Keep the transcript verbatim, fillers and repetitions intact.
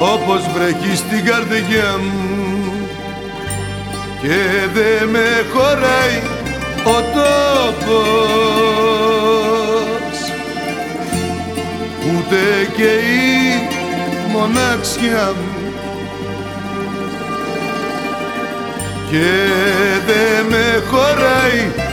όπως βρέχει στην καρδιά μου και δε με χωράει ο τόπος, ούτε και η μοναξιά μου και δε με χωράει